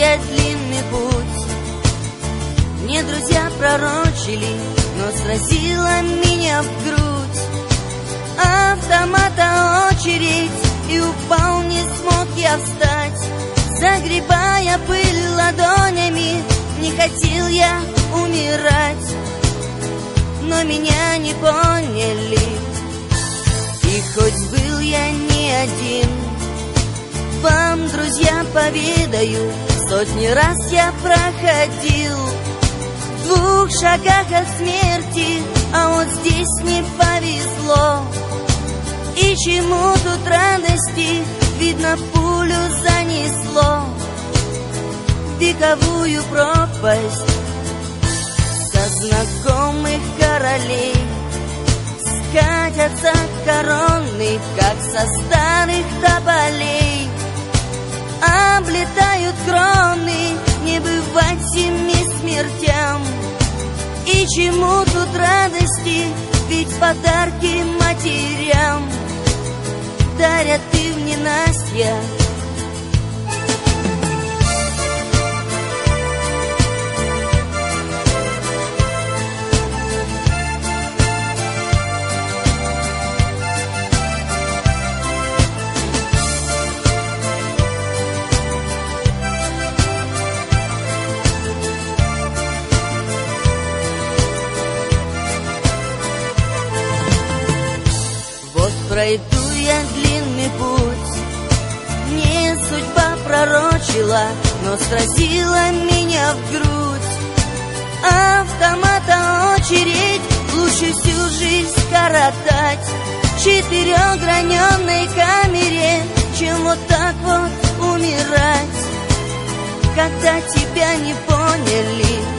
я длинный путь. Мне друзья пророчили, но сразила меня в грудь автомата очередь, и упал, не смог я встать. Загребая пыль ладонями, не хотел я умирать, но меня не поняли. И хоть был я не один, вам, друзья, поведаю, сотни раз я проходил в 2 шагах от смерти, а вот здесь не повезло. И чему тут радости, видно, пулю занесло в вековую пропасть со знакомых королей. Скатятся короны, как со старых тополей, облетают кроны, не бывать 7 смертям. И чему тут радости, ведь подарки матерям дарят и в ненастье. Пройду я длинный путь, мне судьба пророчила, но сразила меня в грудь автомата очередь. Лучше всю жизнь скоротать в 4-граненной камере, чем вот так вот умирать, когда тебя не поняли.